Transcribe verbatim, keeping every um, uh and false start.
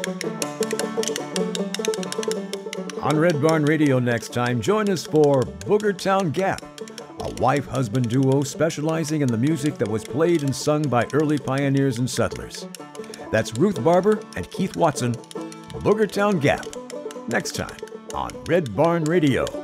On Red Barn Radio next time, join us for Boogertown Gap, a wife-husband duo specializing in the music that was played and sung by early pioneers and settlers. That's Ruth Barber and Keith Watson, Boogertown Gap, next time on Red Barn Radio.